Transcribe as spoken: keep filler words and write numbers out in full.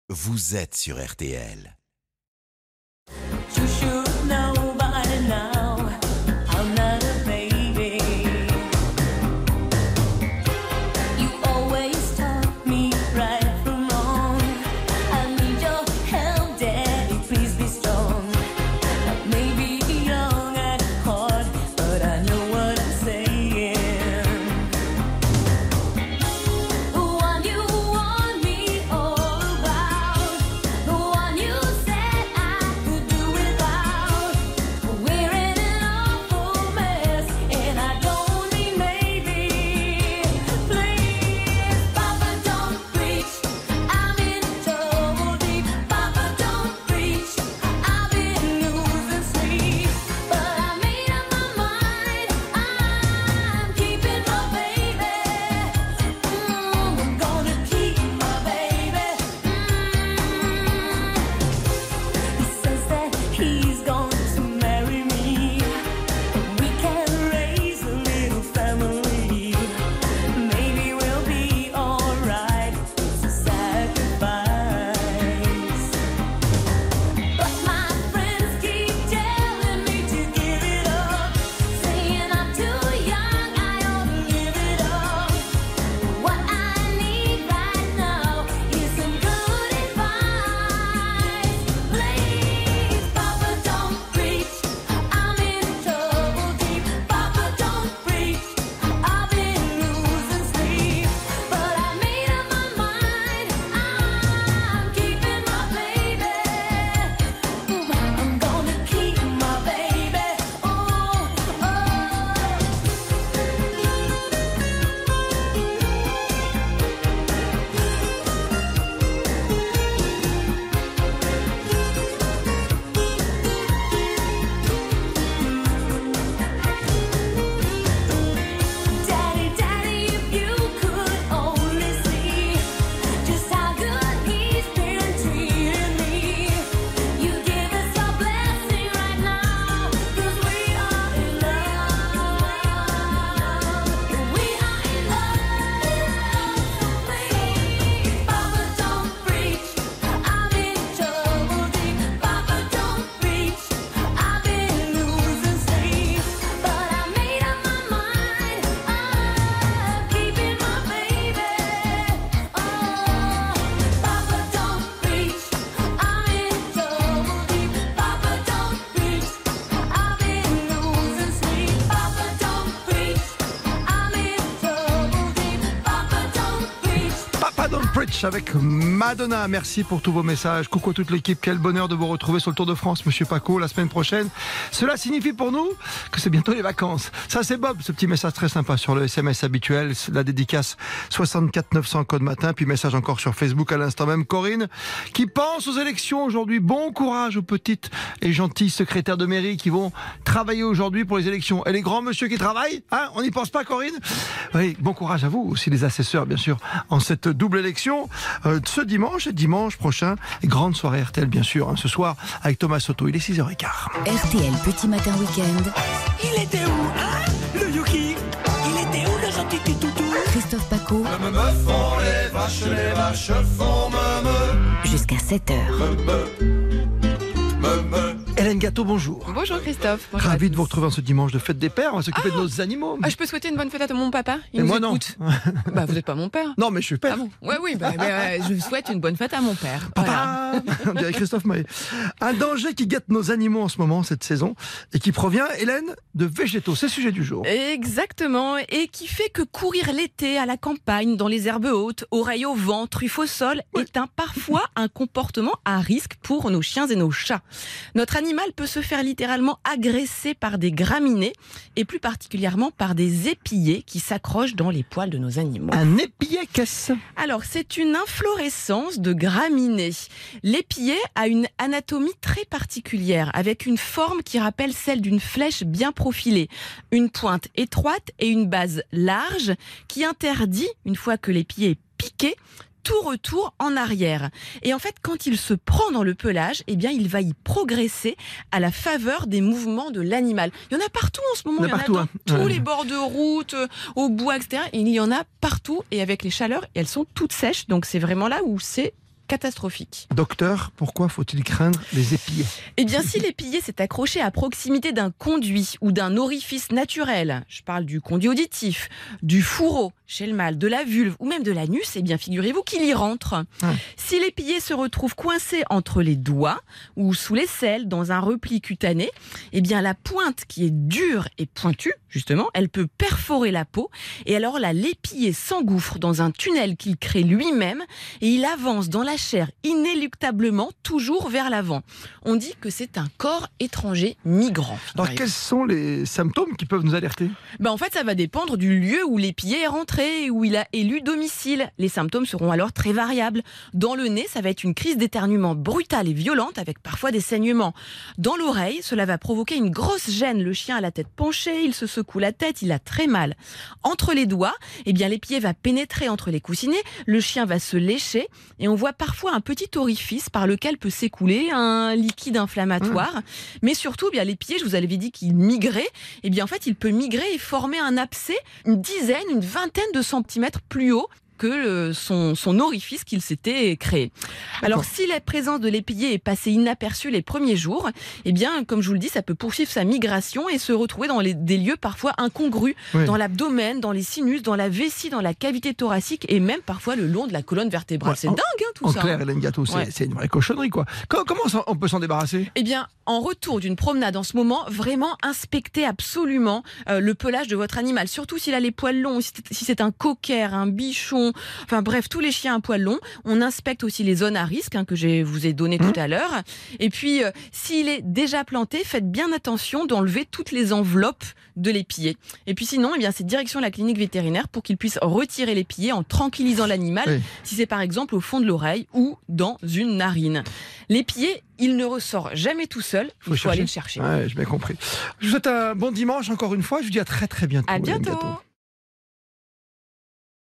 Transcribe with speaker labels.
Speaker 1: vous êtes sur R T L.
Speaker 2: You should know by now, I'm not a baby. You always taught me right from wrong. I need your help, Daddy, please be strong. I may be young at heart, but I know what I'm saying. The one you want me all about, the one you said I could do without. We're in an awful mess, and I don't mean maybe. Please, Papa, don't preach. I'm in trouble deep. Papa, don't preach. I've been losing sleep, but I made up my mind. I'm keeping my baby. Mm, I'm gonna keep my baby. Mm. He says that he's going to marry me. We can raise a little family. Maybe we'll be alright. It's a sacrifice. But my friends keep telling me to give it up, saying I'm too young, I ought to live it up. What I need right now is some good advice. Please, Papa, don't preach. I'm in trouble deep. Papa, don't preach. I've been losing sleep, but I made up my mind. I'm keeping my baby. Mm, I'm gonna keep my baby. Oh, Daddy, Daddy, if you could only see just how good he's been treating me. You give us your blessing right now, 'cause we are in love. We are in love. Please, Papa, don't preach. I'm in trouble deep. Papa, don't preach. I've been losing sleep, but I made up my mind. I'm keeping my baby. Oh, Papa, don't preach. I'm in trouble deep. Papa, don't preach. I've been losing sleep. Papa, don't preach. I'm in trouble deep. Papa, don't preach.
Speaker 3: Papa Don't Preach avec Madonna. Merci pour tous vos messages. Coucou à toute l'équipe. Quel bonheur de vous retrouver sur le Tour de France, Monsieur Paco, la semaine prochaine. Cela signifie pour nous que c'est bientôt les vacances. Ça, c'est Bob, ce petit message très sympa sur le S M S habituel. La dédicace soixante-quatre neuf cents code matin. Puis message encore sur Facebook à l'instant même. Corinne qui pense aux élections aujourd'hui. Bon courage aux petites et gentilles secrétaires de mairie qui vont travailler aujourd'hui pour les élections. Et les grands monsieur qui travaillent, hein, on n'y pense pas, Corinne? Oui, bon courage à vous aussi, les assesseurs, bien sûr, en cette double élection euh, ce dimanche et dimanche prochain. Et grande soirée R T L, bien sûr, hein, ce soir avec Thomas Soto. Il est six heures quinze.
Speaker 4: R T L Petit Matin Week-end.
Speaker 5: Il était où, hein, le Yuki? Il était où, le gentil petit toutou?
Speaker 4: Christophe Paco.
Speaker 6: Me me font les vaches, les vaches font me me
Speaker 4: Jusqu'à sept heures.
Speaker 6: me me.
Speaker 3: Hélène Gâteau, bonjour.
Speaker 7: Bonjour Christophe. Bonjour à
Speaker 3: Ravi de
Speaker 7: tous.
Speaker 3: vous retrouver en ce dimanche de fête des pères. On va s'occuper
Speaker 7: Ah
Speaker 3: de nos animaux.
Speaker 7: Ah, je peux souhaiter une bonne fête à mon papa. Il
Speaker 3: Et
Speaker 7: nous
Speaker 3: moi,
Speaker 7: écoute.
Speaker 3: non.
Speaker 7: Bah, vous n'êtes pas mon père.
Speaker 3: Non, mais je suis père.
Speaker 7: Ah bon? Ouais, oui, bah, bah, ouais, je souhaite une bonne fête à mon père. Voilà.
Speaker 3: Papa, on dirait Christophe Maé. Un danger qui guette nos animaux en ce moment, cette saison, et qui provient, Hélène, de végétaux. C'est le sujet du jour.
Speaker 7: Exactement, et qui fait que courir l'été à la campagne, dans les herbes hautes, oreilles au vent, truffe au sol, est un, parfois un comportement à risque pour nos chiens et nos chats. Notre animal peut se faire littéralement agresser par des graminées, et plus particulièrement par des épillets qui s'accrochent dans les poils de nos animaux.
Speaker 3: Un épillet, qu'est-ce?
Speaker 7: Alors, c'est une inflorescence de graminées. L'épillet a une anatomie très particulière, avec une forme qui rappelle celle d'une flèche bien profilée, une pointe étroite et une base large qui interdit, une fois que l'épillet est piqué, tout retour en arrière. Et en fait, quand il se prend dans le pelage, eh bien, il va y progresser à la faveur des mouvements de l'animal. Il y en a partout en ce moment.
Speaker 3: Il y en a partout,
Speaker 7: dans
Speaker 3: hein.
Speaker 7: tous
Speaker 3: Ouais.
Speaker 7: les bords de route, euh, au bois, et cetera. Et il y en a partout. Et avec les chaleurs, elles sont toutes sèches. Donc, c'est vraiment là où c'est catastrophique.
Speaker 3: Docteur, pourquoi faut-il craindre les épillets?
Speaker 7: Eh bien, si l'épillé s'est accroché à proximité d'un conduit ou d'un orifice naturel, je parle du conduit auditif, du fourreau chez le mâle, de la vulve ou même de l'anus, eh bien, figurez-vous qu'il y rentre.
Speaker 3: Ah.
Speaker 7: Si l'épillé se retrouve coincé entre les doigts ou sous l'aisselle dans un repli cutané, eh bien, la pointe qui est dure et pointue, justement, elle peut perforer la peau et alors là, l'épillé s'engouffre dans un tunnel qu'il crée lui-même et il avance dans la chair inéluctablement toujours vers l'avant. On dit que c'est un corps étranger migrant.
Speaker 3: Alors, quels sont les symptômes qui peuvent nous alerter?
Speaker 7: Ben en fait, ça va dépendre du lieu où l'épillé est rentré, où il a élu domicile. Les symptômes seront alors très variables. Dans le nez, ça va être une crise d'éternuement brutale et violente, avec parfois des saignements. Dans l'oreille, cela va provoquer une grosse gêne. Le chien a la tête penchée, il se secoue la tête, il a très mal. Entre les doigts, eh bien, l'épillé va pénétrer entre les coussinets, le chien va se lécher, et on voit parfois un petit orifice par lequel peut s'écouler un liquide inflammatoire. Mmh. Mais surtout, eh bien, l'épillé, je vous avais dit qu'il migrait, eh bien, en fait, il peut migrer et former un abcès une dizaine, une vingtaine de centimètres plus haut que le, son, son orifice qu'il s'était créé. Alors, si la présence de l'épillé est passée inaperçue les premiers jours, eh bien, comme je vous le dis, ça peut poursuivre sa migration et se retrouver dans les, des lieux parfois incongrus, oui. Dans l'abdomen, dans les sinus, dans la vessie, dans la cavité thoracique et même parfois le long de la colonne vertébrale. Ouais, c'est en, dingue, hein, tout
Speaker 3: en
Speaker 7: ça.
Speaker 3: En clair, Hélène Gâteau, c'est, ouais. c'est une vraie cochonnerie, quoi. Comment, comment on peut s'en débarrasser?
Speaker 7: Eh bien, en retour d'une promenade en ce moment, vraiment inspectez absolument euh, le pelage de votre animal, surtout s'il a les poils longs, si c'est, si c'est un cocker, un bichon, enfin bref, tous les chiens à poils longs. On inspecte aussi les zones à risque hein, que je vous ai données mmh. tout à l'heure. Et puis, euh, s'il est déjà planté, faites bien attention d'enlever toutes les enveloppes de l'épillé. Et puis sinon, eh bien, c'est direction la clinique vétérinaire pour qu'il puisse retirer l'épillé en tranquillisant l'animal, oui. si c'est par exemple au fond de l'oreille ou dans une narine. L'épillé, il ne ressort jamais tout seul, il faut, faut aller le chercher.
Speaker 3: Ouais, j'ai bien compris. Je vous souhaite un bon dimanche encore une fois, je vous dis à très très bientôt.
Speaker 7: À bientôt.